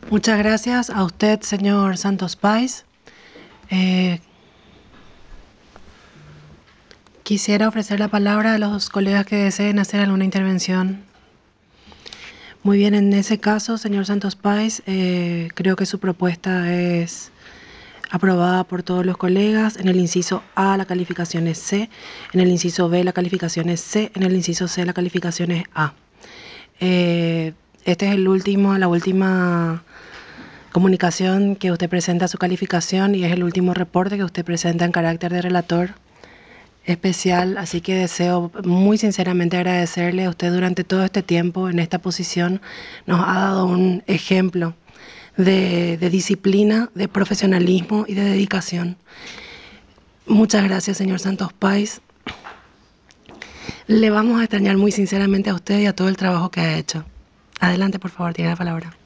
Muchas gracias a usted, señor Santos Páez. Eh, Quisiera ofrecer la palabra a los colegas que deseen hacer alguna intervención. Muy bien, en ese caso, señor Santos Páez, creo que su propuesta es aprobada por todos los colegas. En el inciso A la calificación es C, en el inciso B la calificación es C, en el inciso C la calificación es A. Este es la última comunicación que usted presenta su calificación y es el último reporte que usted presenta en carácter de relator especial, así que deseo muy sinceramente agradecerle a usted durante todo este tiempo en esta posición. Nos ha dado un ejemplo de disciplina, de profesionalismo y de dedicación. Muchas gracias, señor Santos Páez. Le vamos a extrañar muy sinceramente a usted y a todo el trabajo que ha hecho. Adelante, por favor, tiene la palabra.